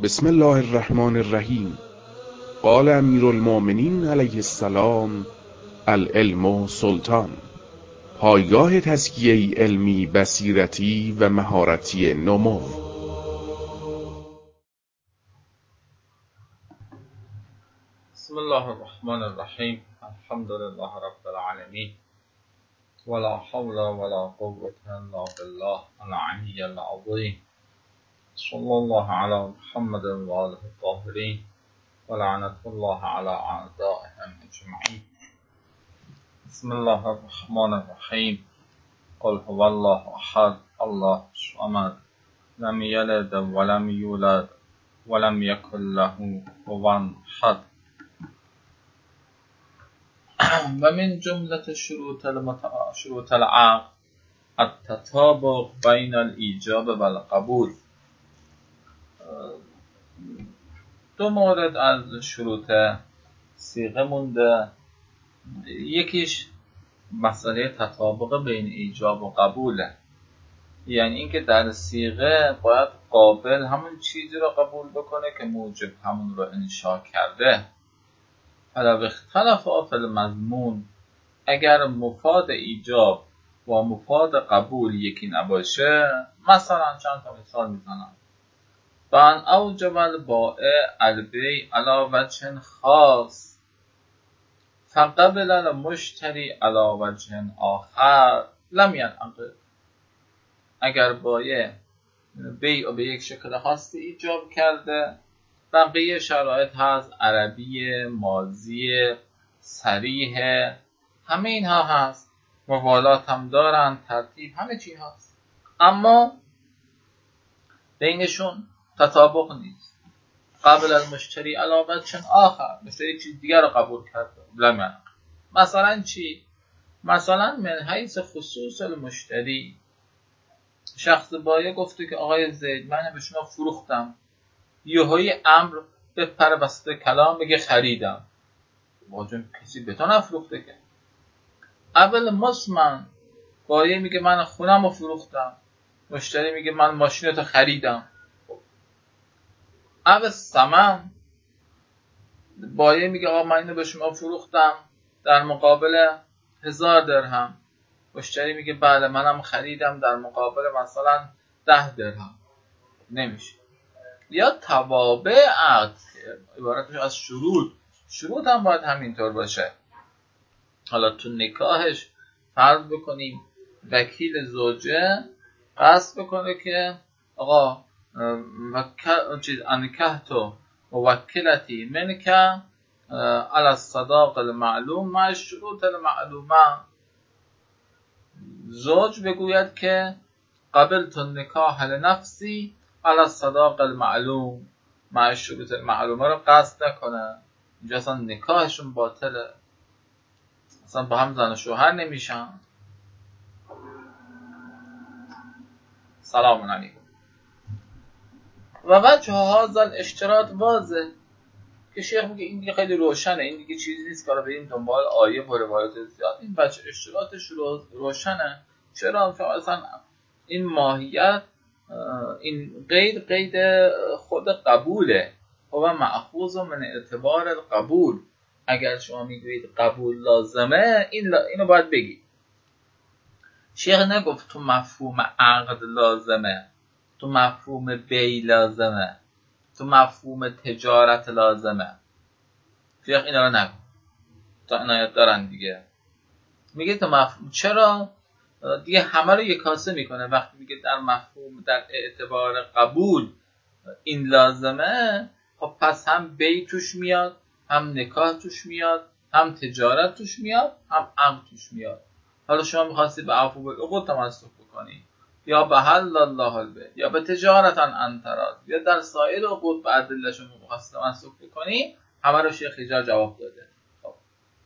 بسم الله الرحمن الرحیم. قال امیر المؤمنین علیه السلام: العلم سلطان. پایگاه تزکیه علمی، بصیرتی و مهارتی نمو. بسم الله الرحمن الرحیم. الحمد لله رب العالمین ولا حول ولا قوة الا بالله العلی العظیم. صلی الله علی محمد و آله الطاهرین و لعنت الله علی اعدائهم اجمعین. بسم الله الرحمن الرحیم. قل هو الله احد الله الصمد لم یلد ولم یولد ولم یکن له کفوا احد. و من جملة شروط العقد التطابق بین الایجاب و القبول. دو مورد از شروط صیغه مونده. یکیش مسئله تطابق بین ایجاب و قبوله، یعنی اینکه در صیغه باید قابل همون چیزی رو قبول بکنه که موجب همون رو انشا کرده. فلو اختلف فی المضمون، اگر مفاد ایجاب و مفاد قبول یکی نباشه، مثلا چند تا مثال میزنم. فان اوجب البائع البیع علی وجه خاص فقبل المشتری علی وجه آخر لم ینعقد. اگر بایع بیع به یک شکل خاصی ایجاب کرده، بقیه شرایط هست، عربی، ماضی، صریح، همه اینها هست، موالات هم دارن، ترتیب، همه چی هست، اما بینشون تطابق نیست. قبل المشتری علی وجه آخر، مشتری چیز دیگر رو قبول کرده، لم ینعقد. مثلا چی؟ مثلا من حیث خصوص المشتری، شخص بایع گفته که آقای زید من به شما فروختم، یهویی امر بپره وسط کلام بگه خریدم، واجب کسی به تو نفروخته که. اول مسمن، بایع میگه من خونم رو فروختم، مشتری میگه من ماشینتو خریدم. اول ثمن، بایع میگه آقا من اینو به شما فروختم در مقابل 1000 درهم، مشتری میگه بله منم خریدم در مقابل مثلا 10 درهم. نمیشه. یا توابع عقد عبارتش از شروط هم باید همینطور باشه. حالا تو نکاحش فرض بکنیم وکیل زوجه قصد بکنه که آقا انکحت موکلتی منک علی الصداق المعلوم مع الشروط المعلومه. زوج بگوید که قبلت النکاح لنفسی علی الصداق المعلوم مع الشروط المعلومه رو قصد نکنه، اینجا اصلا نکاحشون باطله، اصلا با هم زن و شوهر نمیشن. سلام علیکم. و وجه هذا الاشتراط واضح، که شیخ میگه این دیگه خیلی روشنه، این دیگه چیزی نیست که بریم دنبال آیه و روایات زیاد. این وجه اشتراطش روشنه. چرا؟ چون اصلا این ماهیت، این قید خود قبوله و مأخوذ من اعتبار القبول. اگر شما میگویید قبول لازمه، اینو باید بگید. شیخ نگفت تو مفهوم عقد لازمه، تو مفهوم بیع لازمه، تو مفهوم تجارت لازمه. شیخ اینا رو نگفت. تا عنایت دارن دیگه. میگه تو مفهوم، چرا؟ دیگه همه رو یک کاسه میکنه. وقتی میگه در مفهوم، در اعتبار قبول این لازمه، خب پس هم بیع توش میاد، هم نکاح توش میاد، هم تجارت توش میاد، هم عقد توش میاد. حالا شما میخواستی به عفو بالعقود تمسک بکنی، یا به حل الله البیع، یا به تجارت عن تراض، یا در سایر عقود به ادله شما میخواستی تمسک بکنی، همه رو شیخ اینجا جواب داده. خب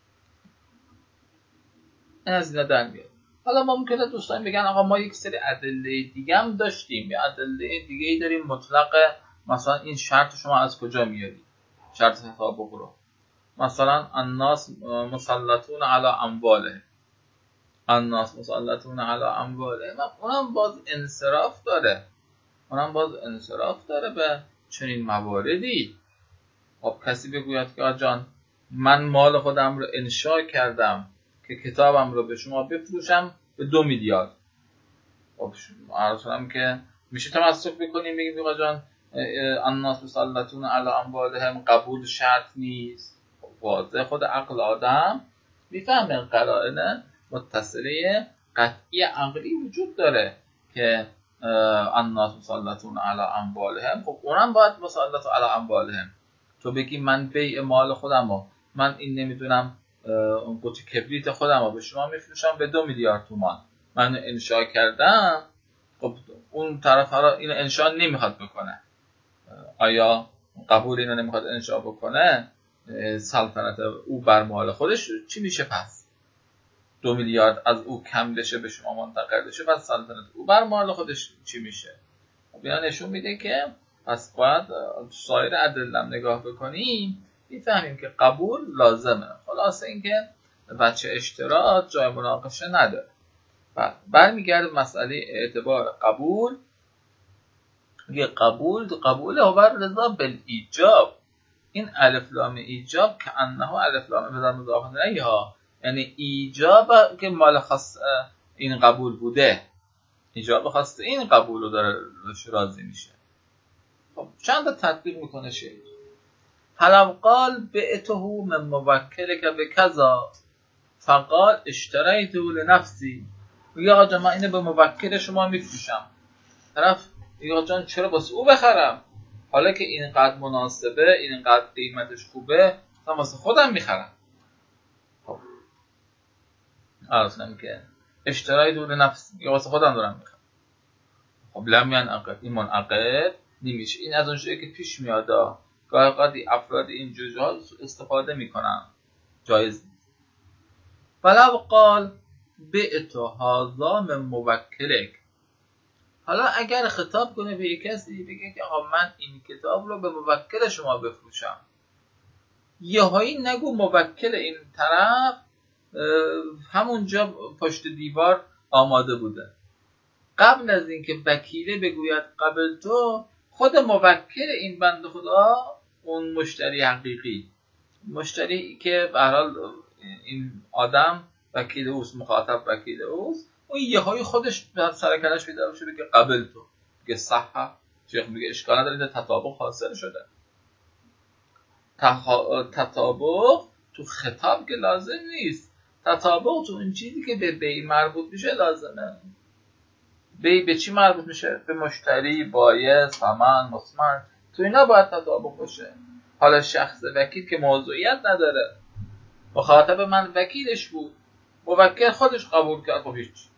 این از اینا در میاد. حالا ممکنه دوستان بگن آقا ما یک سری ادله دیگه هم داشتیم، یا ادله دیگه‌ای داریم مطلق، مثلا این شرط شما از کجا میاری؟ شرط تطابق رو مثلا الناس مسلطون علی امواله، الناس مسلطون علی امواله، اونم باز انصراف داره، به چنین مواردی. خب کسی بگوید که آجان من مال خودم رو انشا کردم که کتابم رو به شما بفروشم به 2 میلیارد. خب عرض کنم که میشه تمسک بکنیم بگیم آجان الناس مسلطون علی اموالهم قبول شرط نیست. واضح خود عقل آدم میفهمه قرائن متصله قطعی عقلی وجود داره که الناس مسلطون علی اموالهم. خب اونم باید مسلط علی اموالهم. تو بگی من بیع مال خودمو، من این نمیدونم اون قوطی کبریت خودمو به شما میفروشم به 2 میلیارد تومان، من انشا کردم. خب اون طرف حالا اینو انشا نمیخواد بکنه، آیا قبول اینو نمیخواد انشا بکنه، سلطنت او بر مال خودش چی میشه؟ پس 2 میلیارد از او کم بشه به شما منتقل بشه، پس سلطنت او بر مال خودش چی میشه؟ خب اینا نشون میده که پس باید سایر ادله نگاه بکنیم، میفهمیم که قبول لازمه. خلاصه اینکه بچه اشتراط جای مناقشه نداره. برمیگرد مسئله اعتبار قبول. میگه قبول هو رضا بالایجاب. این الف لام ایجاب که انه الف لام بدل مضاف الیه ها، یعنی ایجاب که مال خاص این قبول بوده، ایجاب خاص این قبول رو داره راضی میشه. خب چند تا تطبیق میکنه شیخ. فلو قال بعته من موکلک بکذا فقال اشتریته لنفسی. میگه آقا من اینو به موکل شما میفروشم. طرف میگه آقا جان چرا واسه او بخرم؟ حالا که اینقدر مناسبه، اینقدر قیمتش خوبه، من واسه خودم میخرم. خب اصلا که اشتریته لنفسی، میگه واسه خودم دارم میخرم. خب لم ینعقد، این منعقد نمیشه. این از اون چیزی که پیش میاد گاهی اوقات افراد این جزئیات استفاده میکنن، جایز نیست. ولو قال بعت هذا من موکلک. حالا اگر خطاب کنه به یک کسی بگه که آقا من این کتاب رو به موکل شما بفروشم، یهویی نگو موکل این طرف همونجا پشت دیوار آماده بوده. قبل از اینکه وکیله بگوید قبل تو، خود موکل این بنده خدا، اون مشتری حقیقی، مشتری که به هر حال این آدم وکیل اوست، مخاطب وکیل اوست، اون یهویی خودش به سرکلش پیدا بشه بگه قبل تو، بگه صح. شیخ میگه اشکال نداره، تطابق حاصل شده. تطابق تو خطاب که لازم نیست، تطابق تو اون چیزی که به بی مربوط میشه لازمه. بی به چی مربوط میشه؟ به مشتری، بایع، ثمن، مسمن، تو اینا باید تطابق باشه. حالا شخص وکیل که موضوعیت نداره، مخاطب من وکیلش بود، موکل خودش قبول کرد، خب هیچ.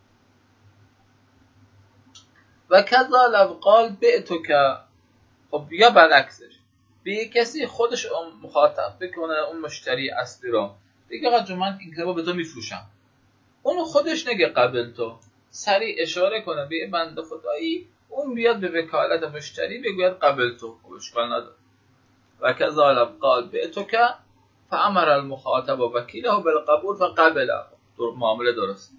و کذا لو قال بعتک. خب یا برعکسش، به کسی خودش اون مخاطب بکنه، اون مشتری اصلی رو بگه آقا من این کتابو به تو میفروشم، اون خودش نگه قبل تو، سریع اشاره کنه به بنده خدایی، اون بیاد به وکالت مشتری بگوید قبل تو. خب اشکال نداره. و کذا لو قال بعتک فامر المخاطب و وکیله بالقبول فقبل. معامله درست.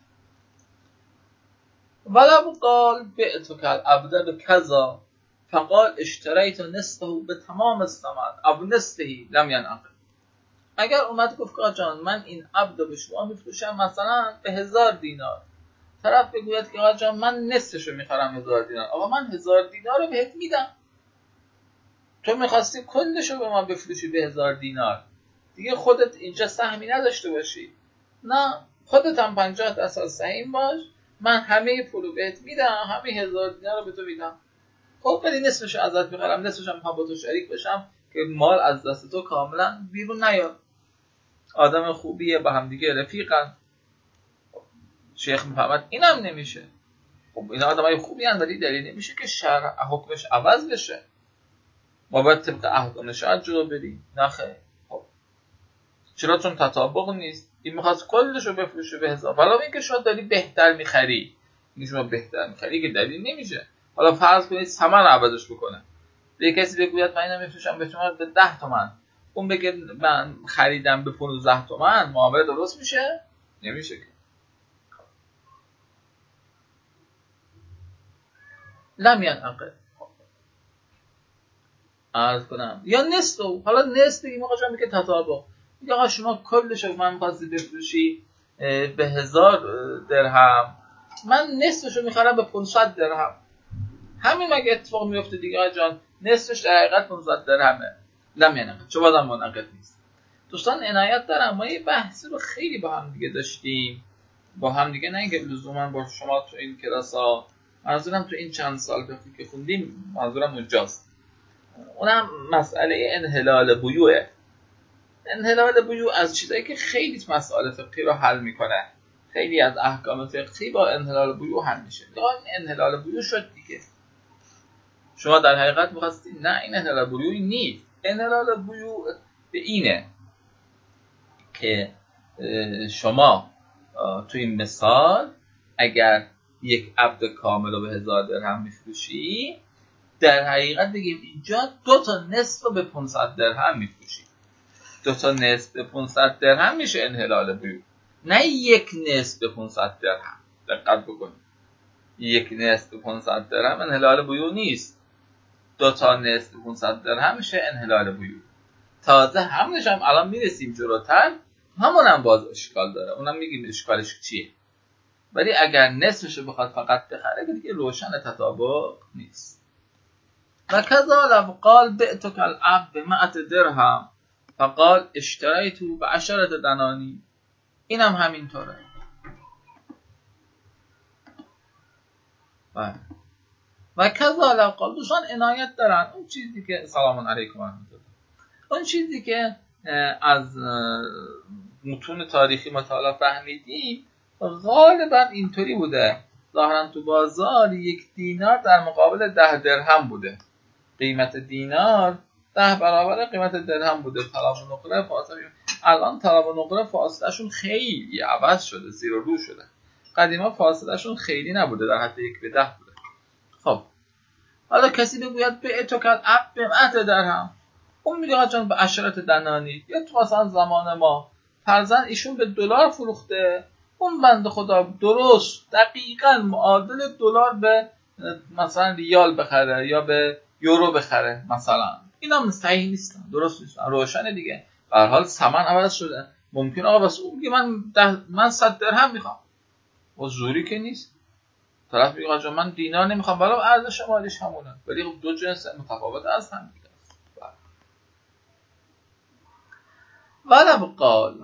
ولو قال بعتک العبد بکذا فقال اشتریت نصفه به تمام الثمن او نصفه لم ینعقد. اگر اومد گفت آقا جان من این عبد رو به شما میفروشم مثلا به 1000 دینار، طرف بگوید که آقا جان من نصفشو میخرم 1000 دینار، آقا من 1000 دینار رو بهت میدم، تو میخواستی کلشو به من بفروشی به 1000 دینار، دیگه خودت اینجا سهمی نداشته باشی، نه خودت هم 50% سهم باش، من همه پولو بهت میدم، همه 1000 دینار رو به تو میدم. خب ولی نصفشو ازت میخرم، نصفشو هم با تو شریک بشم که مال از دست تو کاملا بیرون نیاد. آدم خوبیه، با هم دیگه رفیقن. شیخ میفهمد اینم نمیشه. خب اینا آدمای خوبی ان، ولی دلیل نمیشه که شرع حکمش عوض بشه. ما باید طبق احکام شرع جلو بریم. نه خیر. خب چرا؟ چون تطابق نیست. این میخواست کلشو بفروشه به 1000، ولی اینکه شما داری بهتر میخری، این شما بهتر میخری که دلیل نمیشه. حالا فرض کنید ثمن عوضش بکنه، به کسی بگوید من اینو میفروشم به شما به 10 تومن، اون بگه من خریدم به 15 تومن، معامله درست میشه؟ نمیشه که. لم ینعقد. عرض کنم یا نصف. حالا نصف بگیم آقا جان میگه تطابق، میگه آقا شما کلشو من می‌خواستی بفروشی به 1000 درهم، من نصفشو میخرم به 500 درهم. همین مگه اتفاق میفته دیگه آقا جان، نصفش در حقیقت 500 درهمه. نمیانه چه بازم منعقد نیست. دوستان عنایت دارم، ما یه بحثی رو خیلی با هم دیگه داشتیم، با هم دیگه، نه اینکه لزوما با شما تو این کلاس‌ها، منظورم تو این چند سال که خوندیم، منظورم اونجاست. اونم مسئله انحلال بیوعه. انحلال بیوع از چیزایی که خیلی مسائل فقهی رو حل میکنه، خیلی از احکام فقهی با انحلال بیوع حل میشه. این انحلال بیوع شد دیگه. شما در حقیقت می‌خواستی، نه این انحلال بیوع نیست. انحلال بیوع به اینه که شما تو این مثال اگر یک عبد کامل رو به 1000 درهم میفروشی، در حقیقت بگیم اینجا 2 تا نصف رو به 500 درهم میفروشی. 2 تا نصف به 500 درهم میشه انحلال بیوع، نه یک نصف به 500 درهم. دقت بکنید، یک نصف به 500 درهم انحلال بیوع نیست. 2 تا نصف به 500 درهم میشه انحلال بیوع. تازه همونش هم الان میرسیم جلوتر، همونم باز اشکال داره، اونم میگیم اشکالش چیه. ولی اگر نصفشو بخواد فقط بخره دیگه روشن تطابق نیست. و کذا لو قال بعتک العبد ب100 درهم فقال اشتریته ب10 دنانیر، اینم همینطوره. و کذا لو قال، دوستان عنایت دارن اون چیزی که سلام علیکم و رحمت الله، اون چیزی که از متون تاریخی مطالعه فهمیدیم غالبا اینطوری بوده. ظاهرا تو بازار 1 دینار در مقابل 10 درهم بوده. قیمت دینار 10 برابر قیمت درهم بوده. طلب و نقره فاصله، الان طلب و نقره فاصله شون خیلی عوض شده، زیر و رو شده. قدیما فاصله شون خیلی نبوده، در حد 1 به 10 بوده. خب حالا کسی بگوید بعتک العبد ب100 درهم، اون میگه آقا جان به 10 دنانیر، یا تو مثلا زمان ما فرضاً ایشون به دلار فروخته، اون بنده خدا درست دقیقاً معادل دلار به مثلا ریال بخره یا به یورو بخره مثلا، اینا صحیح نیستن، درست نیستن، روشنه دیگه. به هر حال ثمن عوض شده. ممکن آقا واسه اون میگه من 100 درهم میخوام، و زوری که نیست. طرف میگه آقا جان من دینار نمیخوام، ولی ارزش مالیش همونه، ولی دو جنس متفاوت از هم دیگه. ولو قال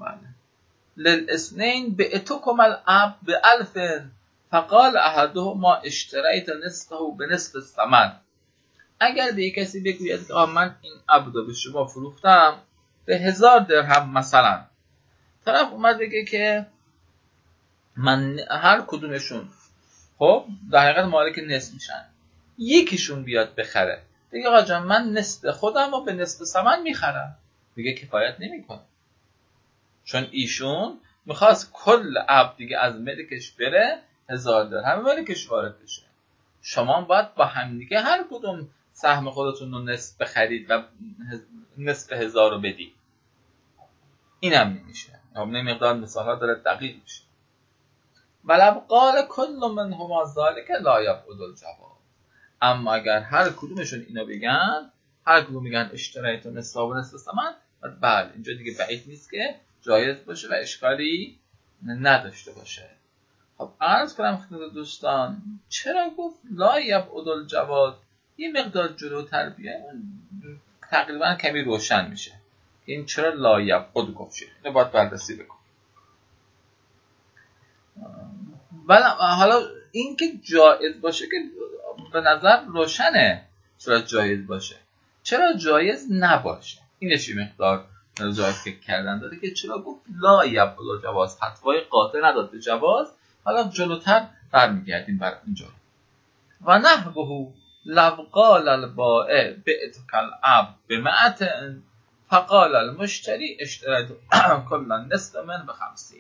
للاثنين بعتكم العبد ب1000 فقال احدهما اشتريت نصفه بنصف الثمن، اگر به کسی بگوید که من این عبد رو به شما فروختم به 1000 درهم مثلا، طرف اومد بگه که من هر کدومشون خب در حقیقت مالک نصف میشن، یکیشون بیاد بخره بگه آقا جان من نصف خودم رو به نصف ثمن میخرم، بگه کفایت نمیکنه، چون ایشون میخواست کل عبد دیگه از ملکش بره 1000 درهم ملکش وارد بشه. شما باید با هم دیگه هر کدوم سهم خودتون رو نصف بخرید و نصف 1000 رو بدید. اینم نمیشه. همین مقدار مثالا داره دقیق میشه. ولو قال کل منهما ذلك لا يبعد الجواز، اما اگر هر کدومشون اینو بگن، هر کدوم میگن اشتریت نصف و نصف ثمن، بله اینجا دیگه بعید نیست که جایز باشه و اشکالی نداشته باشه. خب عرض کنم خدمت دوستان چرا گفت لا یبعد الجواز، یه مقدار جلوتر بیایم تقریبا کمی روشن میشه این چرا لا یبعد گفت شه. اینو باید بررسی بکنیم. ولی حالا این که جایز باشه که به نظر روشنه، چرا جایز باشه، چرا جایز نباشه، اینش یه مقدار جای فکر کردن داره که چرا گفت لا یبعد الجواز، فتوای قاطع نداد به جواز. حالا جلوتر برمیگردیم بر اینجا. و نحوه لو قال البائع بعتک العبد ب100 فقال المشتری اشتریت کلا نصف من ب50.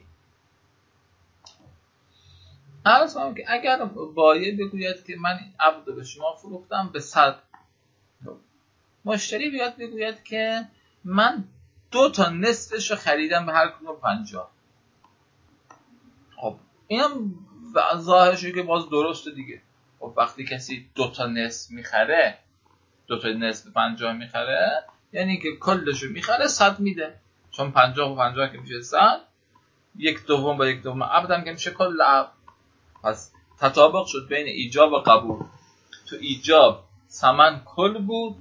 عرض کنم که اگر بایع بگوید که من این عبد رو به شما فروختم به 100، مشتری بیاد بگوید که من 2 تا نصفش رو خریدم به هر کدوم 50. خب اینم ظاهرشه که باز درسته دیگه. خب وقتی کسی 2 تا نصف میخره 2 تا نصف 50 میخره، یعنی که کلشو میخره 100 میده، چون 50 و 50 که میشه 100، 1/2 با 1/2 عبد هم که میشه کل عبد. پس تطابق شد بین ایجاب و قبول. تو ایجاب ثمن کل بود،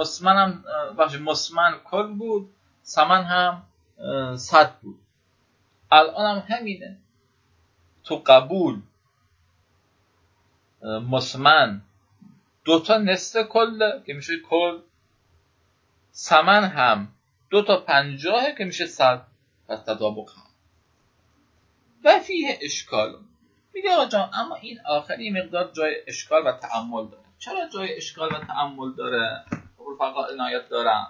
مسمن کل بود، ثمن هم 100 بود. الان هم همینه، تو قبول مسمن 2 تا نصف کل که میشه کل، ثمن هم 2 تا 50 که میشه 100. پس تطابق هم. و فیه اشکال. میگه آقا جان اما این آخری مقدار جای اشکال و تأمل داره. چرا جای اشکال و تأمل داره؟ رفقا عنایت دارن.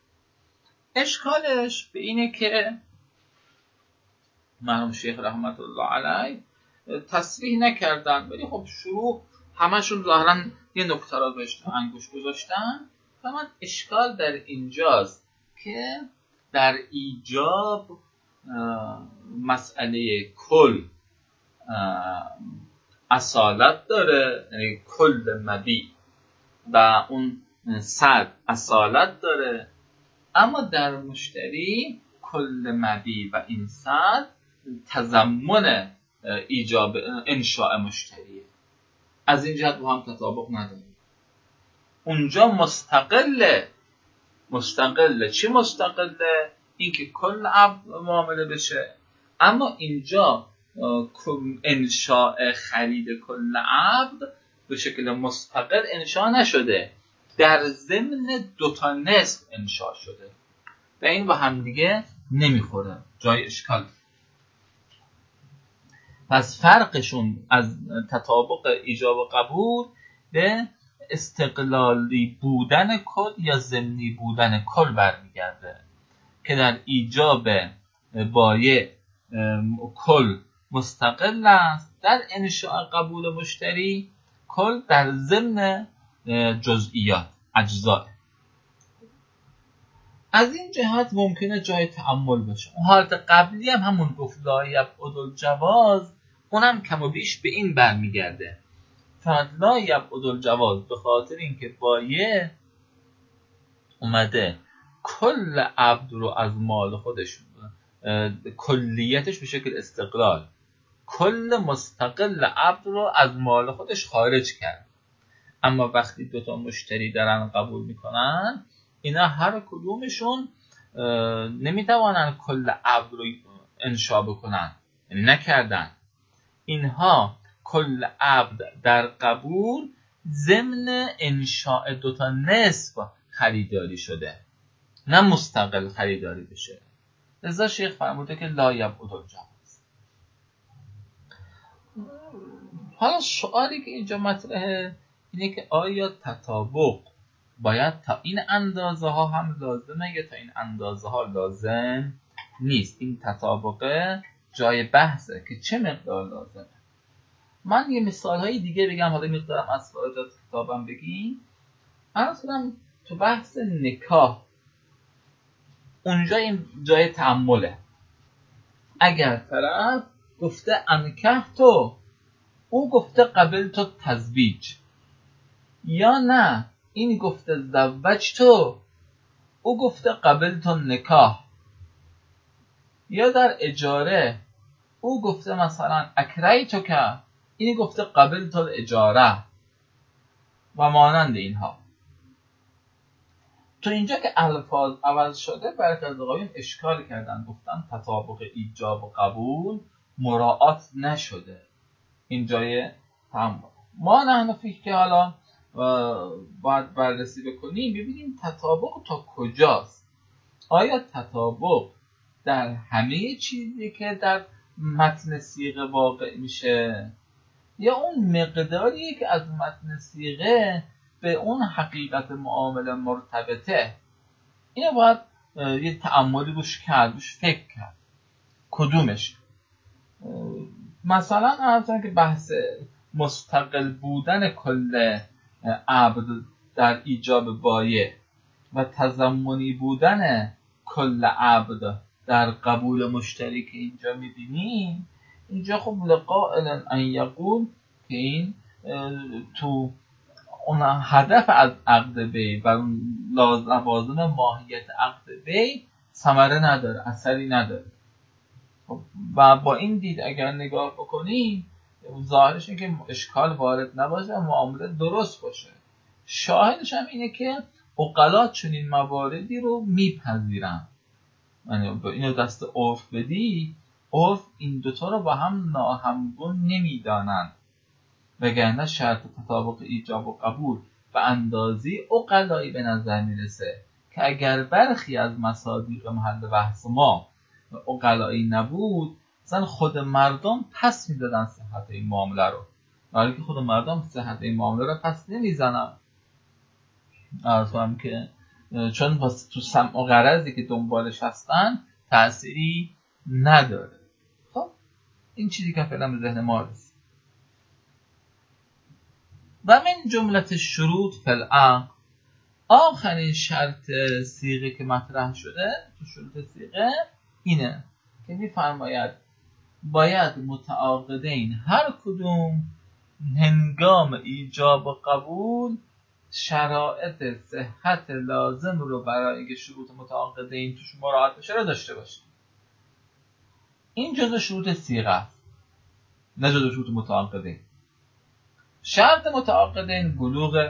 اشکالش به اینه که مرحوم شیخ رحمت الله علیه تصریح نکردن، ولی خب شروع همشون ظاهرا یه نکته را بهش انگوش گذاشتن. فقط اشکال در اینجاست که در ایجاب مسئله کل اصالت داره، یعنی کل مبی و اون 100 اصالت داره، اما در مشتری کل مبی و این 100 تضمن ایجاب انشاء مشتریه. از این جهت با هم تطابق نداره. اونجا مستقله. چی مستقله؟ این که کل عبد معامله بشه، اما اینجا انشاء خرید کل عبد به شکل مستقل انشاء نشده، در ضمن 2 تا نصف انشاء شده و این با هم دیگه نمیخوره، جای اشکال. پس فرقشون از تطابق ایجاب و قبول به استقلالی بودن کل یا ضمنی بودن کل برمیگرده که در ایجاب بایع کل مستقل است، در انشاء قبول مشتری کل در ضمن جزئیات اجزاء. از این جهت ممکنه جای تأمل باشه. اون حالت قبلی هم همون گفت لا یبعد الجواز، اونم کم و بیش به این برمیگرده. فقط لا یبعد الجواز به خاطر اینکه بایع اومده کل عبد رو از مال خودش کلیتش به شکل استقلال کل مستقل عبد رو از مال خودش خارج کرد. اما وقتی 2 تا مشتری دارن قبول میکنن، اینا هر کدومشون نمیتوانن کل عبد رو انشاء بکنن، یعنی نکردن. اینها کل عبد در قبول ضمن انشاء 2 تا نصف خریداری شده، نه مستقل خریداری بشه. لذا شیخ فرموده که لا یبعد الجواز. حالا سوالی که اینجا مطرحه اینه که آیا تطابق باید تا این اندازه ها هم لازمه یا تا این اندازه ها لازم نیست؟ این تطابق جای بحثه که چه مقدار لازمه. من یه مثال های دیگه بگم، حالا مقدارم از فارجات کتابم بگیم. مثلا تو بحث نکاح، اونجا این جای تأمله. اگر طرف گفته انکح تو، او گفته قبل تو تزویج، یا نه این گفته زوج تو، او گفته قبل تو نکاح، یا در اجاره او گفته مثلا اکری تو که، این گفته قبل تو اجاره و مانند اینها. تو اینجا که الفاظ عوض شده، برخی از آقایون اشکال کردن، گفتن تطابق ایجاب و قبول مراعات نشده. این جای تمام ما نحن فکر که حالا باید بررسی بکنیم، ببینیم تطابق تا کجاست. آیا تطابق در همه چیزی که در متن صیغه واقع میشه، یا اون مقداریه که از متن صیغه به اون حقیقت معامله مرتبطه؟ اینو باید یه تأملی روش کرد، روش فکر کرد کدومش. مثلا همچنان که بحث مستقل بودن کل عبد در ایجاب بایع و تضمنی بودن کل عبد در قبول مشتری که اینجا میبینیم، اینجا خب لقائل ان یقول که این تو اون هدف از عقد بی و اون لازم ماهیت عقد بی ثمره نداره، اثری نداره. و با این دید اگر نگاه بکنیم ظاهرش اینه که اشکال وارد نباشه و معامله درست باشه. شاهدش هم اینه که عقلا چنین مواردی رو میپذیرن. یعنی اینو دست عرف بدی، عرف این دوتا رو با هم ناهمگون نمیدانند، وگرنه شرط تطابق ایجاب و قبول و اندازی عقلایی به نظر میرسه که اگر برخی از مصادیق محل بحث ما عقلایی نبود، مثلا خود مردم پس میدادن صحت این معامله رو، ولی که خود مردم صحت این معامله رو پس نمیزنن. عرضم که چون تو سمع و غرضی که دنبالش هستن تأثیری نداره. خب این چیزی که فعلا به ذهن ما رسید. و من جملت شروط فی العقد، آخرین شرط صیغه که مطرح شده تو شروط صیغه اینه که می‌فرماید باید متعاقدین هر کدوم هنگام ایجاب و قبول شرایط صحت لازم رو برای اینکه شروط متعاقدین توش مراعات بشه رو داشته باشه. این جزء شروط صیغه است، نه جزء شروط متعاقدین. شرط متعاقدین بلوغ،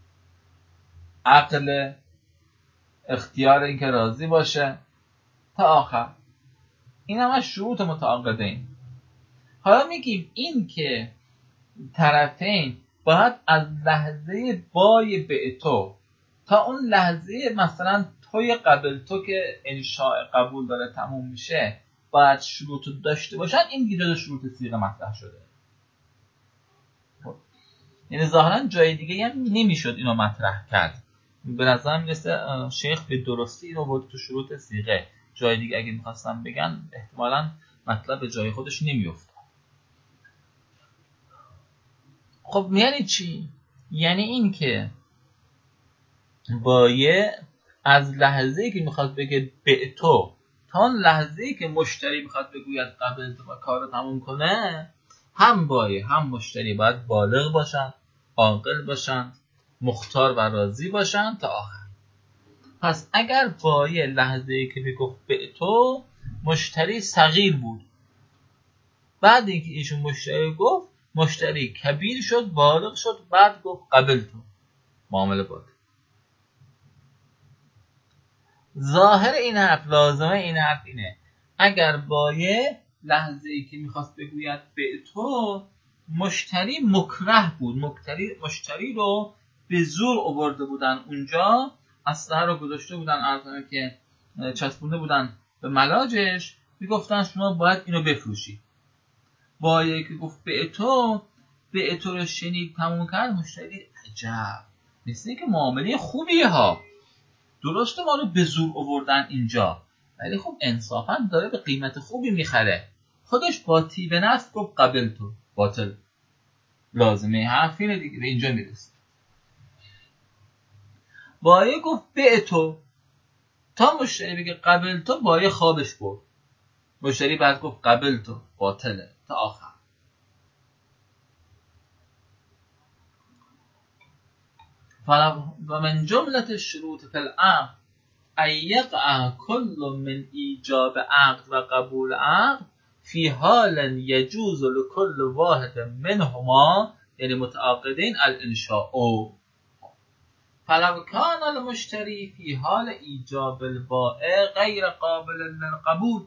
عقل، اختیار اینکه راضی باشه تا آخر. این همه شروط متعاقدین. حالا میگیم این که طرفین باید از لحظه بای بعتو تا اون لحظه مثلا توی قبل تو که انشاء قبول داره تموم میشه باید شروط داشته باشن. این دیگه شروط صیغه مطرح شده. یعنی ظاهرا جای دیگه هم نمیشد اینو مطرح کرد. به نظر میرسه شیخ به درستی اینو برد تو شروط صیغه. جای دیگه اگه میخواستم بگن احتمالاً مطلب به جای خودش نمیافتاد. خب یعنی چی؟ یعنی این که بایع از لحظه‌ای که میخواد بگه بعتو تا اون لحظه‌ای که مشتری میخواد بگوید قبل تو و کارو تموم کنه، هم بایع هم مشتری باید بالغ باشن، عاقل باشن، مختار و راضی باشن تا آخر. پس اگر بایع لحظه‌ای که میگفت بعتو مشتری صغیر بود، بعد اینکه ایشون مشتری گفت مشتری کبیر شد، بالغ شد، بعد گفت قبل تو، معامله بود. ظاهر این حرف، لازمه این حرف اینه اگر بایع لحظه‌ای که میخواست بگوید بعتو مشتری مکره بود، مشتری رو به زور آورده بودن اونجا، اسلحه رو گذاشته بودن، ارزانه که چسبونده بودن به ملاجش، میگفتن شما باید اینو بفروشی. بایعی که گفت بعتو رو شنید تموم کرد، مشتری عجب مثل این که معامله خوبیه ها، درسته ما رو به زور آوردن اینجا ولی خب انصافا داره به قیمت خوبی میخره. خودش با تیب نست گفت قبل تو، باطل. لازمه حرف اینه دیگه، به اینجا میرسه. بایع گفت بعتو تا مشتری بگه قبل تو، بایع خوابش برد. مشتری بعد گفت قبل تو، باطله تا آخر. و من جملت شروط فی العقد ایقع کل من ایجاب عقد و قبول عقد فی حال یجوز لکل واحد منهما، یعنی متعاقدین الانشاء. فلو کان المشتری فی حال ایجاب البائع غیر قابل للقبول،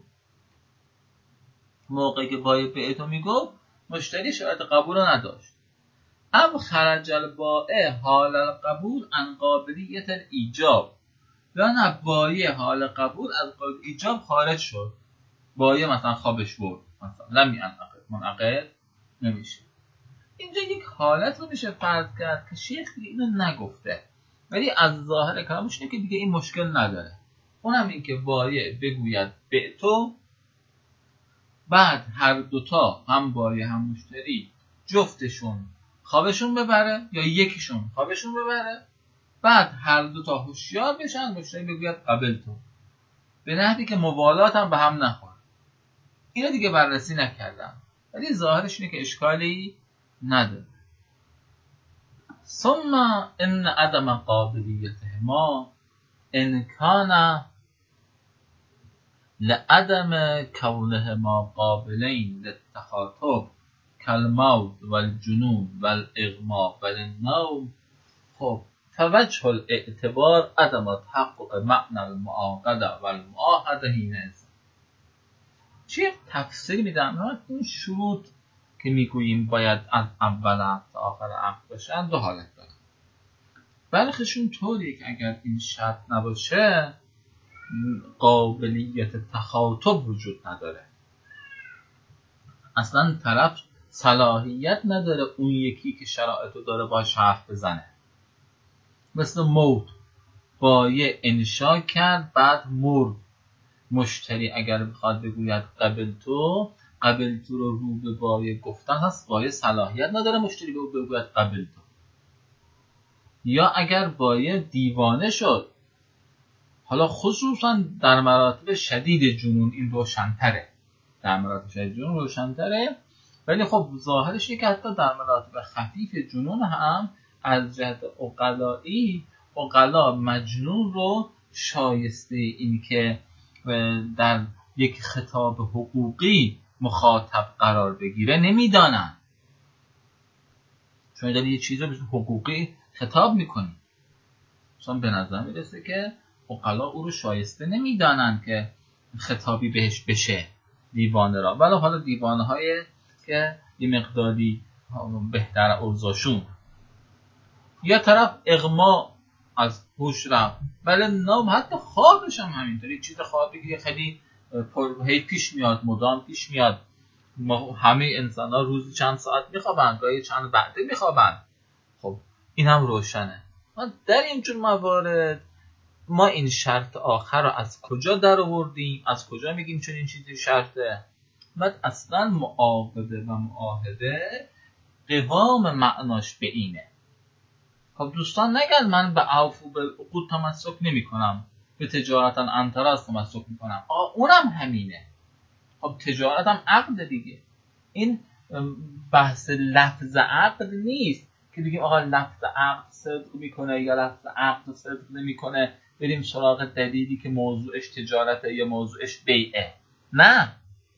موقعی که بایع بعتو میگفت مشتری شرط قبول رو نداشت، ام خرج البائع حال القبول عن قابلیت الایجاب، یا نه بایع حال قبول از قابل ایجاب خارج شد، بایع مثلا خوابش برد، مثلا لم منعقد نمیشه. اینجا یک حالت رو میشه فرض کرد که شیخ دیگه اینو نگفته، ولی از ظاهر کلامش اینه که دیگه این مشکل نداره. اونم این که بایع بگوید بعتو، بعد هر دوتا هم بایع هم مشتری جفتشون خوابشون ببره یا یکیشون خوابشون ببره، بعد هر دوتا هوشیار بشن، مشتری بگوید قبل تو، به نحوی که موالات هم به هم نخوره. اینو دیگه بررسی نکردم ولی ظاهرش اینه که اشکالی نداره. ثم ان عدم قابلیتهما ان کان لعدم کونهما قابلین للتخاطب کالموت والجنون والاغما والنوم، خب فوجه الاعتبار عدم تحقق معنی المعاقده والمعاهده حینئذ. چه تفسیر میدم؟ این شروط که میگوییم باید از اول عقد تا آخر عقد باشن دو حالت دارن. برخشون طوریه که اگر این شرط نباشه قابلیت تخاطب وجود نداره، اصلا طرف صلاحیت نداره اون یکی که شرایطو داره باش حرف بزنه. مثل موت، بایع انشا کرد بعد مرد، مشتری اگر بخواد بگوید قبل تو رو به بایع گفتن هست، بایع صلاحیت نداره مشتری بگوید قبل تو. یا اگر بایع دیوانه شد، حالا خصوصا در مراتب شدید جنون این روشن‌تره، در مراتب شدید جنون روشن‌تره، ولی خب ظاهرش اینه که حتی در مراتب خفیف جنون هم از جهت عقلا مجنون رو شایسته این که در یک خطاب حقوقی مخاطب قرار بگیره نمیدانن، چون داری یه چیز رو به حقوقی خطاب میکنی. مثلا به نظر میرسه که عقلا او رو شایسته نمیدانن که خطابی بهش بشه دیوانه را، ولی حالا دیوانه های که یه مقداری بهتر اوضاعشون، یا طرف اغما از هوش رفت، ولی نام حتی خوابش هم همینطوری، چیز خوابی که خیلی پیش میاد، مدام پیش میاد. همه انسان ها روزی چند ساعت میخوابن، گاهی چند وقته میخوابن. خب این هم روشنه. در اینجور موارد ما این شرط آخر رو از کجا در آوردیم؟ از کجا میگیم چون این چیزی شرطه؟ بعد اصلا معاقده و معاهده قوام معناش به اینه. خب دوستان نگن من به عفو بالعقود تمسک نمی کنم، به تجارتا انتراز تمسک می کنم. اونم همینه. خب تجارت هم عقد دیگه. این بحث لفظ عقد نیست که بگیم آقا لفظ عقد صدق میکنه یا لفظ عقد صدق نمیکنه، بریم سراغ دلیلی که موضوعش تجارته یا موضوعش بیعه. نه،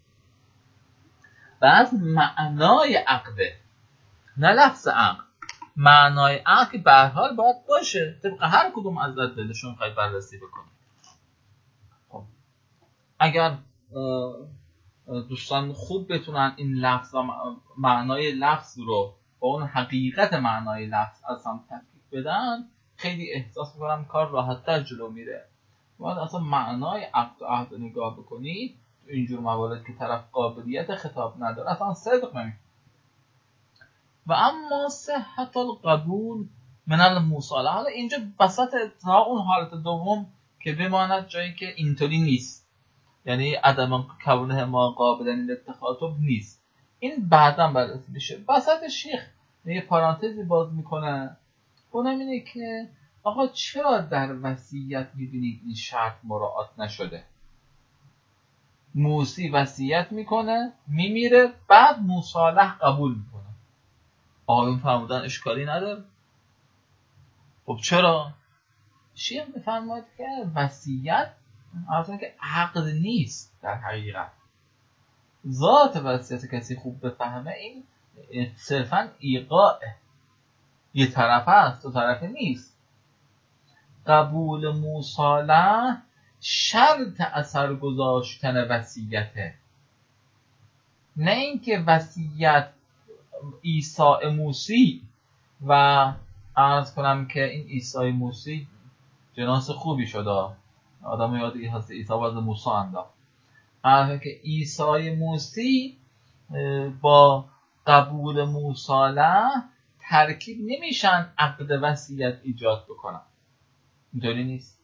بحث معنای عقده، نه لفظ عقد. معنای عقد که به هر حال باید باشه طبق هر کدوم از دلشون خواهید بررسی بکنید. خب اگر دوستان خوب بتونن این لفظ و معنای لفظ رو با اون حقیقت معنای لفظ از هم تفکیک بدن، خیلی احساس میکنم کار راحت‌تر جلو میره. باید اصلا معنای عقد و عهد نگاه بکنید تو اینجور موارد که طرف قابلیت خطاب نداره اصلا صدق نمیکنه. و اما صحت القبول من المصالحه، حالا اینجا بساط تا اون حالت دوم که بماند جایی که اینطوری نیست، یعنی عدم کونه ما قابلن للتخاطب نیست، این بعداً بررسی میشه. بساط شیخ یه پارانتزی باز میکنه، اونم اینه که آقا چرا در وصیت میبینید این شرط مراعات نشده؟ موصی وصیت میکنه میمیره، بعد مصالح قبول میکنه. آقایون فرمودن اشکالی نداره. خب چرا؟ شیخ میفرماید که وصیت اصلا که عقد نیست، در حقیقت ذات وصیت کسی خوب بفهمه این صرفا ایقاع یه طرفه است، دو طرفه نیست. قبول مصالحه شرط اثر گذاشتن وصیته، نه اینکه وصیت عیسی موسی و عرض کنم که این عیسی موسی جناس خوبی شده، آدم یاد عیسی باز موسی انداخت، عرض که عیسی موسی با قبول مصالحه ترکیب نمیشن عقد وصیت ایجاد بکنن. اینطوری نیست،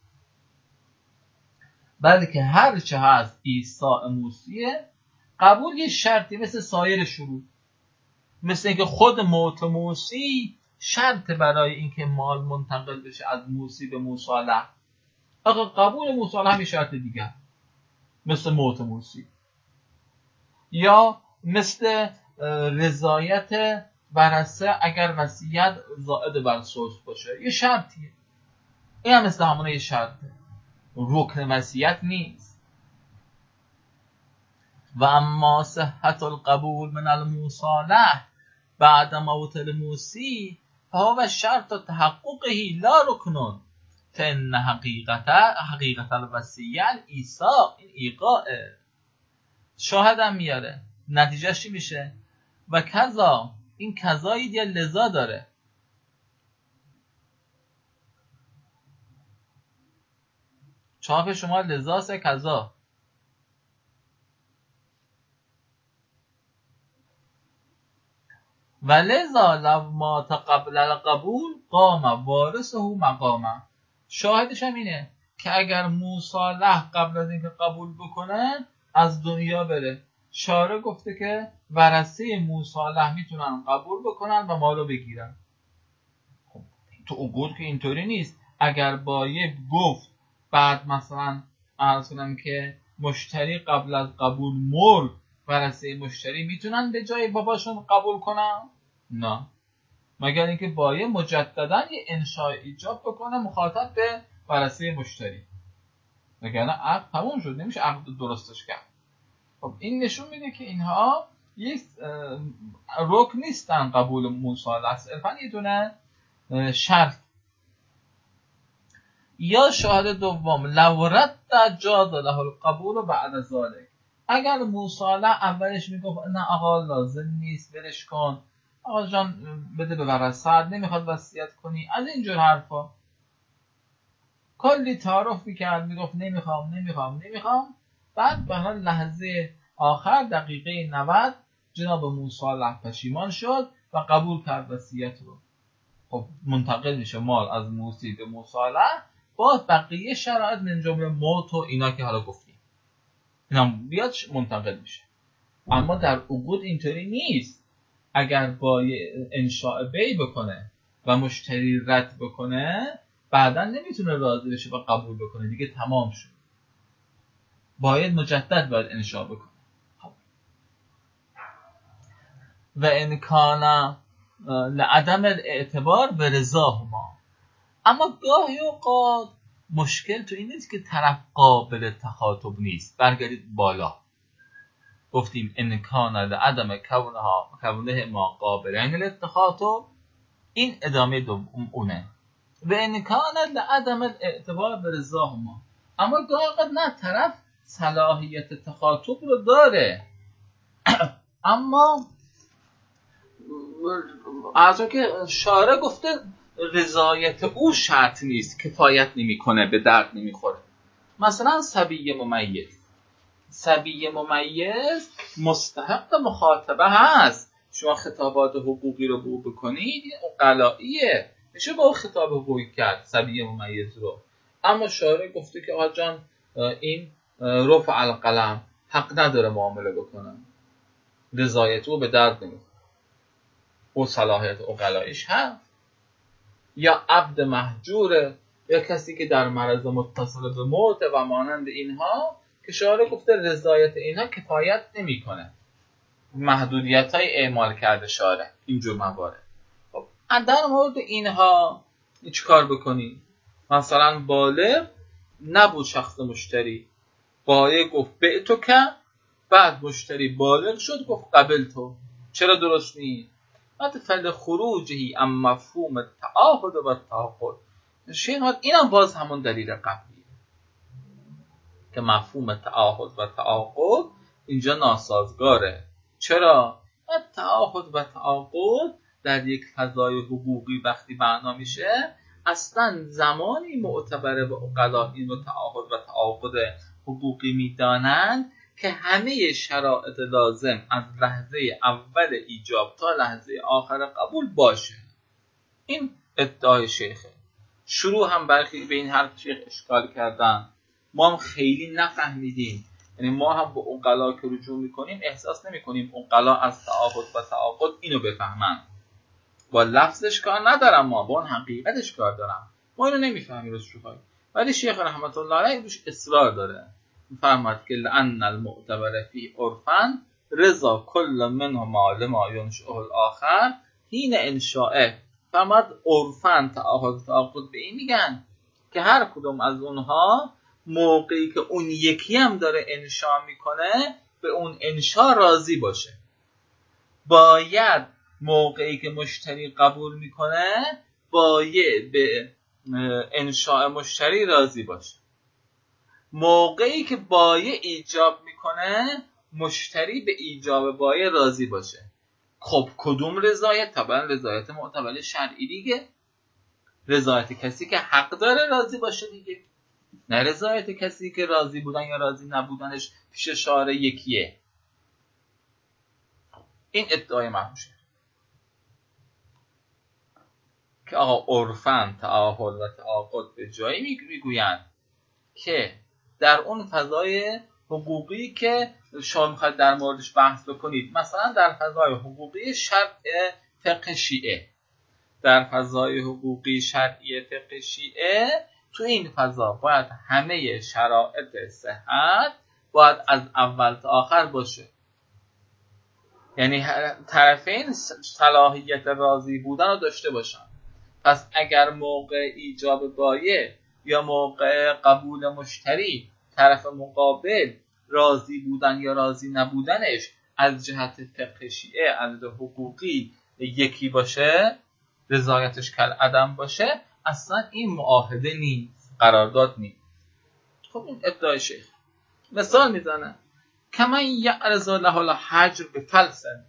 بلکه هر چه هست عیسی موسیه، قبول یه شرطی مثل سایر شروط، مثل اینکه خود موت موسی شرط برای اینکه مال منتقل بشه از موسی به مصالحه. آقا قبول مصالحه همین شرط دیگه، مثل موت موسی، یا مثل رضایت ورثه اگر وصیت زائد بر ثلث باشه یه شرطیه، این هم مثل همونه یه شرطه، رکن وصیت نیست. و اما صحت القبول من المصالح بعد موت الموصی فهو شرط تحققه لا رکن فان حقیقت الوصیه الایثاق، این ایقاء. شاهدم میاره، نتیجهش چی میشه؟ و کذا، این کذایی دیگه لذا داره. چاپ شما لذاست کذا. و لذا لما قبل القبول قام وارثه مقامه. شاهدش هم اینه که اگر مصالح قبل از اینکه قبول بکنه از دنیا بره، شارع گفته که ورثه مصالح میتونن قبول بکنن و مالو بگیرن. خب تو عقود که اینطوری نیست. اگر بایع گفت بعد مثلا عرض کنم که مشتری قبل از قبول مرد، ورثه مشتری میتونن به جای باباشون قبول کنن؟ نه، مگر اینکه بایع مجددا یه انشاء ایجاب بکنه مخاطب به ورثه مشتری، وگرنه عقد تموم شد، نمیشه عقد درستش کرد. خب این نشون میده که اینها یک رکن نیستن قبول مصالحه، صرفا یه دونه شرط. یا شاهد دوم لو رد جاز له القبول بعد ذلك، اگر مصالحه اولش میگفت نه آقا لازم نیست ولش کن، آقا جان بده به ورثت، نمیخواد وصیت کنی، از اینجور حرفا کلی تعارف میکرد، میگفت نمیخوام، بعد به هر لحظه آخر دقیقه 90 جناب مصالح پشیمان شد و قبول کرد وصیت رو. خب منتقل میشه مال از موصی به مصالح با بقیه شرایط من جمله موت و اینا که حالا گفتیم، اینا بیاد منتقل میشه. اما در عقود اینطوری نیست. اگر با انشاء بی بکنه و مشتری رد بکنه بعدا نمیتونه راضی بشه و قبول بکنه، دیگه تمام شد، باید مجدد باید انشاء بکنه. و ان کان لعدم الاعتبار به رضاهما، اما گاهی اوقات مشکل تو این نیست که طرف قابل تخاطب نیست. برگردید بالا گفتیم ان کان لعدم کونه ما قابلین للتخاطب، این ادامه دوم اونه. و ان کان لعدم الاعتبار به رضاهما، اما گاهی اوقات نه، طرف صلاحیت تخاطب رو داره اما از اون که شارع گفته رضایت او شرط نیست، کفایت نمیکنه، به درد نمیخوره. مثلا صبی ممیز مستحق مخاطبه هست. شما خطابات حقوقی رو بو بکنید، این عقلاییه، میشه با خطاب حقوقی کرد صبی ممیز رو. اما شارع گفته که آقا جان این رفع القلم، حق نداره معامله بکنه، رضایت او به درد نمیخوره، او صلاحیت عقلاییش هست. یا عبد مهجوره، یا کسی که در معرض متصل به موت و مانند اینها که شارع گفته رضایت اینها کفایت نمیکنه، محدودیت‌های اعمال کرده شارع اینجور موارد. خب در مورد اینها چیکار بکنی؟ مثلا بالغ نبود شخص مشتری، بایع گفت بعتو که، بعد مشتری بالغ شد گفت قبلتو، چرا درست نیست؟ بعد فعل خروجی ام مفهوم تعاهد و تعاقد، اینم باز همون دلیل قبلیه که مفهوم تعاهد و تعاقد اینجا ناسازگاره. چرا؟ تعاهد و تعاقد در یک فضای حقوقی وقتی معنا میشه اصلا زمانی معتبره به عقلا این رو تعاهد و تعاقد حقوقی میدانند که همه شرایط لازم از لحظه اول ایجاب تا لحظه آخر قبول باشه. این ادعای شیخه. شروع هم برخی به این حرف شیخ اشکال کردن، ما هم خیلی نفهمیدیم، یعنی ما هم به عقلا که رجوع میکنیم احساس نمیکنیم عقلا از تعاهد و تعاقد اینو بفهمن. با لفظش کار ندارم، ما با اون حقیقتش کار دارم، ما اینو نمیفهمیم رسوخای. ولی شیخ رحمت الله علیه روش اصرار داره، میفرماد که لأن المعتبر فی عرفا رضا کل منهما لما ینشئه الاخر این انشاءه فرماد عرفاً تعاقد به این میگن که هر کدوم از اونها موقعی که اون یکی هم داره انشاء میکنه به اون انشاء راضی باشه. باید موقعی که مشتری قبول میکنه باید به انشاء مشتری راضی باشه. موقعی که بایع ایجاب میکنه مشتری به ایجاب بایع راضی باشه. خب کدوم رضایت؟ طبعا رضایت معتبر شرعی دیگه. رضایت کسی که حق داره راضی باشه دیگه، نه رضایت کسی که راضی بودن یا راضی نبودنش پیش شارع یکیه. این ادعای محموشه که آقا عرفاً تعاهد و تعاقد به جایی میگویند که در اون فضای حقوقی که شما میخواید در موردش بحث بکنید، مثلا در فضای حقوقی شرع فقه شیعه، در فضای حقوقی شرعی فقه شیعه، تو این فضا باید همه شرایط صحت باید از اول تا آخر باشه. یعنی طرفین صلاحیت راضی بودن رو داشته باشن. پس اگر موقع ایجاب بایع یا موقع قبول مشتری طرف مقابل راضی بودن یا راضی نبودنش از جهت فقه شیعه از حقوقی یکی باشه، رضایتش کالعدم باشه، اصلا این معاهده نیست، قرارداد نیست. خب این ادعای شیخ. مثال میزنه کما یعرض له الحجر بفلسن،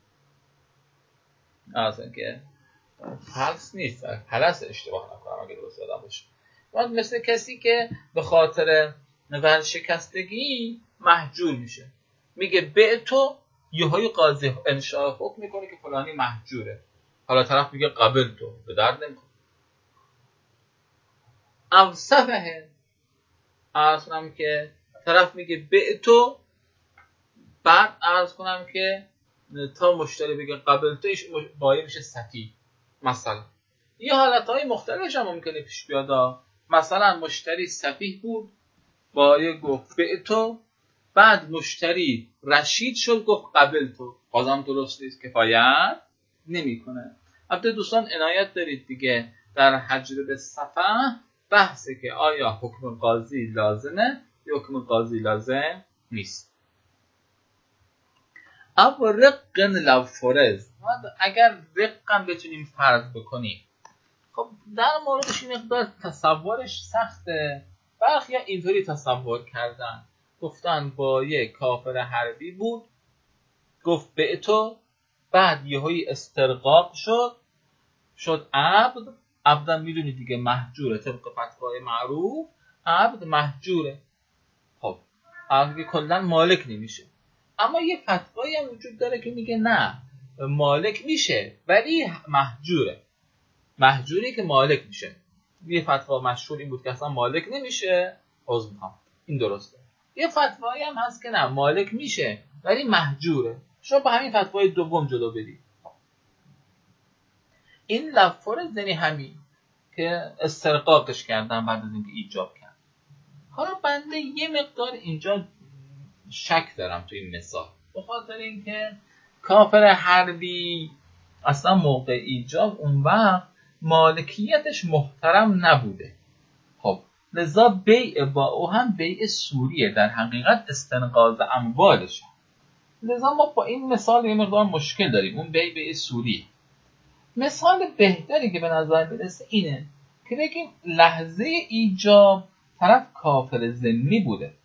اصلا که فلس نیست، فلس اشتباه نکنم اگه درست یادم باشه، مثل کسی که به خاطر ورشکستگی محجور میشه، میگه به تو یهوی قاضی انشاء حکم میکنه که فلانی محجوره، حالا طرف میگه قبل تو، به درد نمیخوره. اوصفه عرض کنم که طرف میگه به تو، بعد عرض کنم که تا مشتری بگه قبل تو بایع میشه سفیه. مثلا یه حالتهای مختلفش هم ممکنه پیش بیاد. مثلا مشتری سفیه بود، بایع گفت به تو، بعد مشتری رشید شد گفت قبل تو، بازم درست نیست، کفایت نمیکنه. البته دوستان عنایت دارید دیگه، در حجر به صفح بحثه که آیا حکم قاضی لازمه یا حکم قاضی لازم نیست. او رقن لو فرض، اگر رقم بتونیم فرض بکنیم. خب در موردش این مقدار تصورش سخته. برخی اینطوری تصور کردن، گفتن با یک کافر حربی بود، گفت به تو، بعد یهویی استرقاق شد عبد. عبدم میدونی دیگه محجوره، طبق فتوای معروف عبد محجوره. خب عبد کلا مالک نمیشه. اما یه فتوایی هم وجود داره که میگه نه، مالک میشه ولی محجوره، محجوری که مالک میشه. یه فتوا مشهور این بود که اصلا مالک نمیشه، این درسته. یه فتوایی هم هست که نه، مالک میشه ولی محجوره. شما با همین فتوای دوم جلو برید. این لفظ یعنی همین که استرقاقش کردن بعد از اینکه ایجاب کرد. حالا بنده یه مقدار اینجا شک دارم تو این مثال، به خاطر اینکه کافر حربی اصلا موقع ایجاب اون وقت مالکیتش محترم نبوده. خب لذا بیع با او هم بیع سوریه، در حقیقت استنقاذ اموالش. لذا ما با این مثال یه مقدار مشکل داریم، اون بیع سوریه. مثال بهتری که به نظر میرسه اینه که بگیم لحظه ایجاب طرف کافر ذمی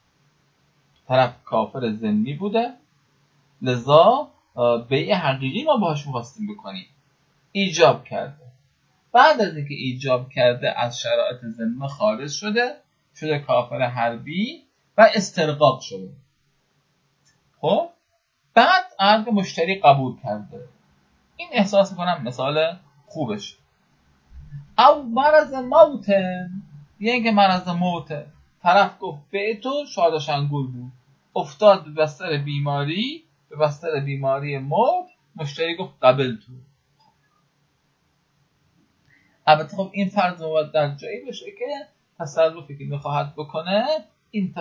بوده، لذا بیع حقیقی ما باهاش می‌خواستیم بکنیم، ایجاب کرده. بعد از اینکه ایجاب کرده از شرایط ذمه خارج شده کافر حربی و استرقاق شده. خب بعد عقد مشتری قبول کرده. این احساس میکنم مثال خوبش. او مرض موت، یعنی که مرض موت، طرف گفت به تو شادشنگول بود، افتاد به بستر بیماری موت، مشتری گفت قبل تو. البته خب این فرض باید در جایی باشه که تصرفی که میخواهد بکنه این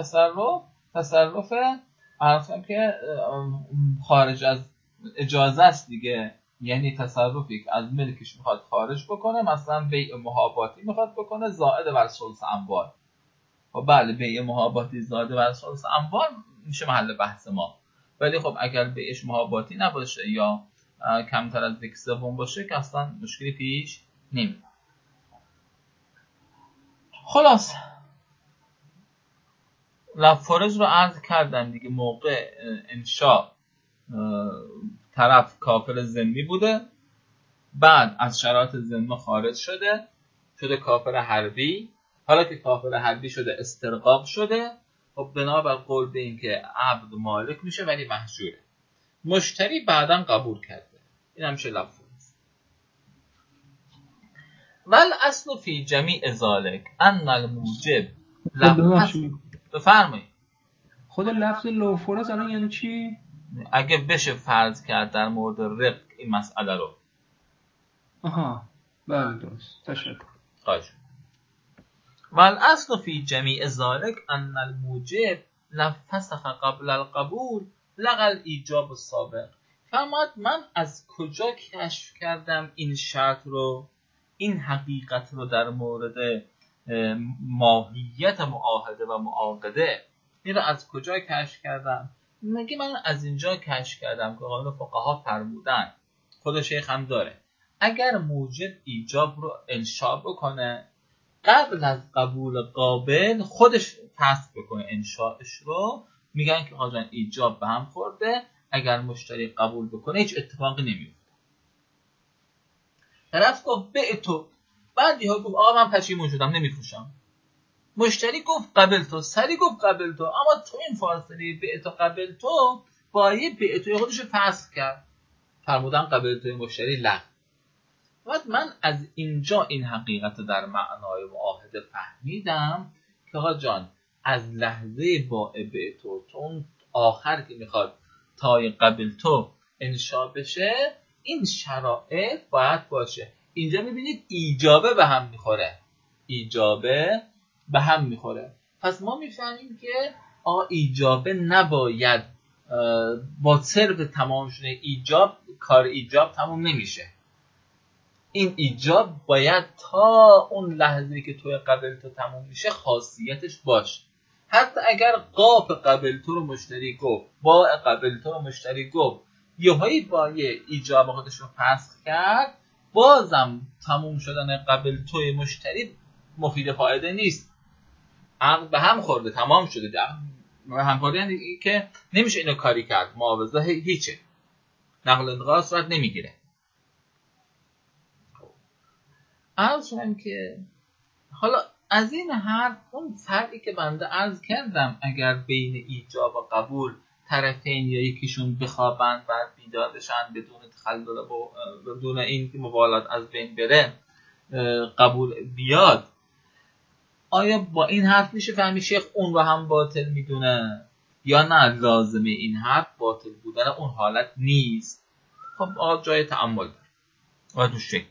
تصرف عرضم که خارج از اجازه است دیگه، یعنی تصرفی که از ملکش میخواد خارج بکنه، مثلا بیع محاباتی میخواد بکنه زائد بر ثلث اموال. خب بله، بیع محاباتی زائد بر ثلث اموال میشه محل بحث ما، ولی خب اگر بیعش محاباتی نباشه یا کمتر از 1/3 باشه که اصلا مشکلی پیش نمیاد. خلاص لفارج رو عرض کردم دیگه. موقع انشاء طرف کافر ذمی بوده، بعد از شرایط ذمه خارج شده کافر حربی. حالا که کافر حربی شده استرقاق شده، خب بنابر قول به این که عبد مالک میشه ولی محجوره. مشتری بعداً قبول کرده، این هم میشه لفظ. ول اصل فی جمیع ذالک ان الموجب بفرمایید. خود لفظ لوفورس الان یعنی چی؟ اگه بشه فرض کرد در مورد رق این مسئله رو. آها بله درست، تشکر. خواهش. والاصل فی جمیع ذالک ان الموجب لفسخ قبل القبول لغى الایجاب السابق. فرمود من از کجا کشف کردم این شرط رو، این حقیقت رو در مورد ماهیت معاهده و معاقده، این رو از کجا کشف کردم؟ میگه من از اینجا کشف کردم که قانون فقها فرمودن، خود شیخ هم داره، اگر موجب ایجاب رو انشاء بکنه قبل از قبول قابل خودش فسخ بکنه انشاءش رو، میگن که آقا جان ایجاب به هم خورده. اگر مشتری قبول بکنه هیچ اتفاقی نمیفته. طرف گفت بعتو، بعد یهو گفت آقا من پشیمون شدم نمیفروشم. مشتری گفت قبل تو، سری گفت قبل تو، اما تو این فاصله بعتو قبل تو با یه بعتو خودش فسخ کرد، فرمودن قبل تو مشتری لغو. بعد من از اینجا این حقیقت در معنای معاهده فهمیدم که آقا جان از لحظه بائع بعتو تو اون آخر که میخواد تای قبل تو انشاء بشه این شرایط باید باشه. اینجا میبینید ایجابه به هم میخوره، ایجابه به هم میخوره. پس ما میفهمیم که ایجابه نباید با صرف تمام شده ایجاب کار ایجاب تمام نمیشه. این ایجاب باید تا اون لحظه که توی قبل تو تموم میشه خاصیتش باشه. حتی اگر قاپ قبل تو رو مشتری گفت، با قبل تو رو مشتری گفت، یهویی با یه ایجاب خودش رو فسخ کرد، بازم تموم شدن قبل توی مشتری مفید فایده نیست. عقد به هم خورده، تمام شده. هم خورده یعنی که نمیشه اینو کاری کرد، معاوضه هیچه، نقل انتقال صورت نمیگیره. عرض کنم که حالا از این حرف اون فرقی که بنده عرض کردم، اگر بین ایجاب و قبول طرفین یا یکیشون بخوابند بعد بیدار بشن بدون تخلل بدون این که مبالات از بین بره قبول بیاد، آیا با این حرف میشه فهمید شیخ اون رو هم باطل میدونه یا نه لازمه این حرف باطل بودن اون حالت نیست؟ خب آقا جای تأمل داره و دو شک.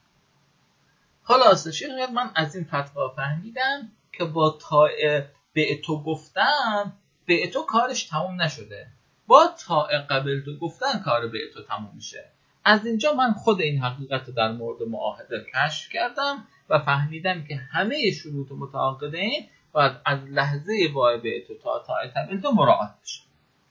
خلاصه شیخ من از این فتوا فهمیدم که با طائع بعتو گفتن بعتو کارش تموم نشده، با طائع قبل تو گفتن کار بعتو تموم میشه. از اینجا من خود این حقیقت رو در مورد معاهده کشف کردم و فهمیدم که همه شروط متعاقدین باید از لحظه بائع بعتو تا طائع قبل تو مراعات بشه.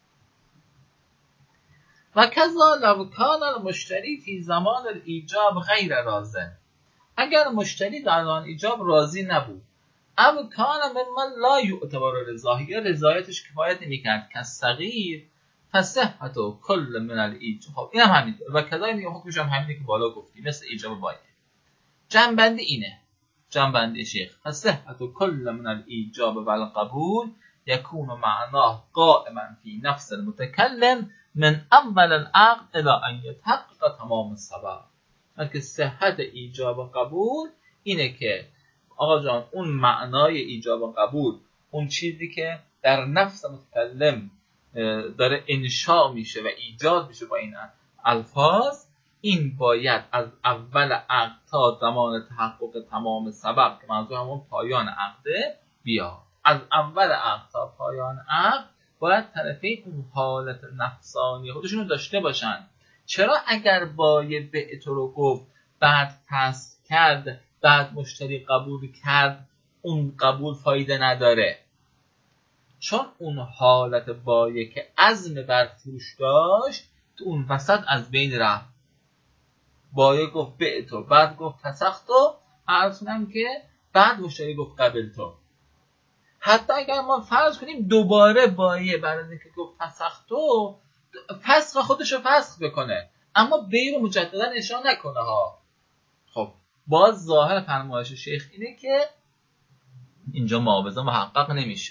و کذا لو کان المشتری فی زمان الایجاب غیر راضٍ، اگر مشتری در آن ایجاب راضی نبود، او کان ممن لا یعتبر رضاه، یا رضایتش کفایت نمی‌کرد که صغیر فصحت کل من الایجاب. خب اینم همین و کذا این حکمش هم همینه که بالا گفتیم مثل ایجاب باید. جنبندی اینه، جنبندی شیخ فصحت کل من الایجاب و القبول یکون معناه قائما فی نفس المتکلم من اول العقد الی ان یتحقق تمام السبب. که صحت ایجاب و قبول اینه که آقا جان اون معنای ایجاب و قبول، اون چیزی که در نفس متکلم داره انشاء میشه و ایجاد میشه با این الفاظ، این باید از اول عقد تا زمان تحقق تمام سبب که منظور همون پایان عقده بیاد. از اول عقد تا پایان عقد باید طرفین اون حالت نفسانی خودشون رو داشته باشن چرا اگر بایع به تو رو گفت بعد فسخ کرد بعد مشتری قبول کرد اون قبول فایده نداره؟ چون اون حالت بایع که عزم بر فروش داشت تو اون وسط از بین رفت. بایع گفت به تو، بعد گفت فسختو، عرض که بعد مشتری گفت قبل تو. حتی اگر ما فرض کنیم دوباره بایع برای اینکه گفت فسختو فسخ خودشو فسخ بکنه اما بی رو مجددا اجرا نکنه ها. خب باز ظاهر فرمایش شیخ اینه که اینجا معاوضه محقق نمیشه.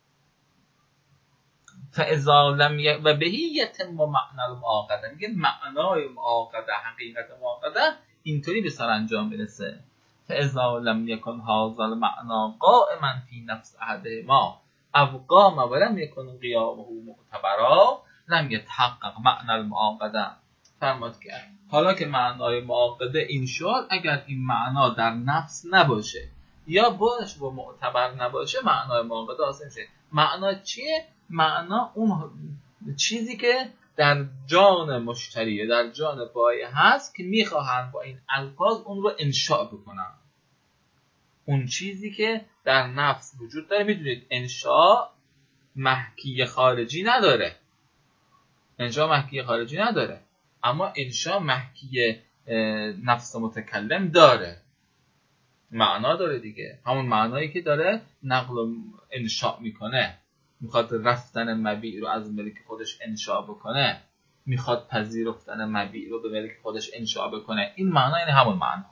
فاذا لم و بهیت ما معنی المعاقده، میگه معنای معاقده، حقیقت معاقده اینطوری به سرانجام برسه. فاذا لم یکن هذا المعنى قائما فی نفس احدهما او قام ولم یکن قیامه معتبرا لم یتحقق معنی المعاقده. فرمود که حالا که معنای معاقده این شد، اگر این معنا در نفس نباشه یا باش و معتبر نباشه معنای معاقده حاصل میشه. معنا چیه؟ معنا اون چیزی که در جان مشتری، در جان بایع هست که میخواهن با این الفاظ اون رو انشاء بکنن. اون چیزی که در نفس وجود داره. میدونید انشاء محکی خارجی نداره، انشاء محکی خارجی نداره، اما انشاء محکی نفس متکلم داره، معنا داره دیگه. همون معنایی که داره نقل و انشاء میکنه، میخواد رفتن مبیع رو از ملک خودش انشاء بکنه، میخواد پذیرفتن مبیع رو به ملک خودش انشاء بکنه. این معنا یعنی همون معنا.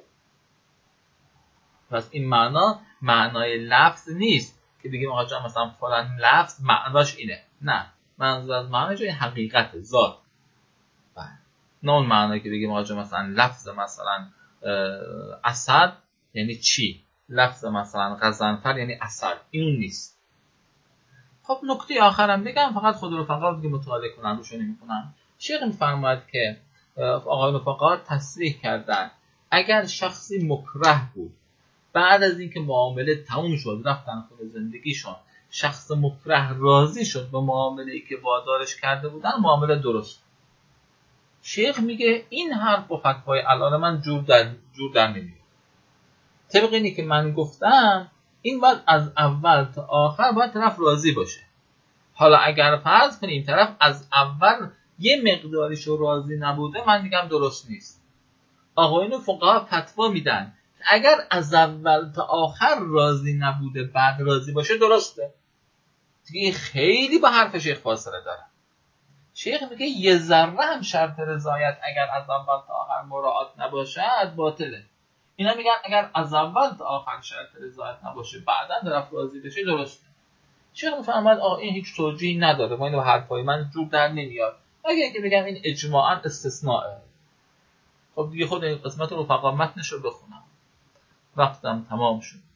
پس این معنا معنای لفظ نیست که بگیم آقا جان مثلا فلان لفظ معناش اینه. نه، منظور از معناش این حقیقت ذات. نه اون معنایی که بگیم آقا جان مثلا لفظ مثلا اسد یعنی چی، لفظ مثلا غضنفر یعنی عسل، این نیست. خب نکته آخرم بگم، فقط خود رفقا دیگه مطالعه کنن روشو نمی‌کنن. شیخ می‌فرماید که آقای رفقا تصریح کردن اگر شخصی مکره بود، بعد از اینکه معامله تموم شد رفتن خونه زندگیشون، شخص مکره راضی شد به معامله‌ای که وادارش کرده بودن، معامله درست. شیخ میگه این حرف و فتوای الان من جور در نمیاد. طبق اینی که من گفتم این باید از اول تا آخر باید طرف راضی باشه. حالا اگر فرض کنیم طرف از اول یه مقداریشو راضی نبوده، من میگم درست نیست. آقایون فقها فتوا میدن اگر از اول تا آخر راضی نبوده بعد راضی باشه درسته. دیگه خیلی با حرف شیخ فاصله داره. شیخ میگه یه ذره هم شرط رضایت اگر از اول تا آخر مراعات نباشد باطله. اینا میگن اگر از اول تا آخر شرط رضایت نباشه بعداً طرف راضی بشه درسته. شیخ میفهمد این هیچ توجیهی نداره، ما اینو حرفای من جور در نمیاد. اگه که بگم این اجماعاً استثناءه. خب دیگه خود این قسمت رو فقط متنش رو بخونم. وقتم تمام شد.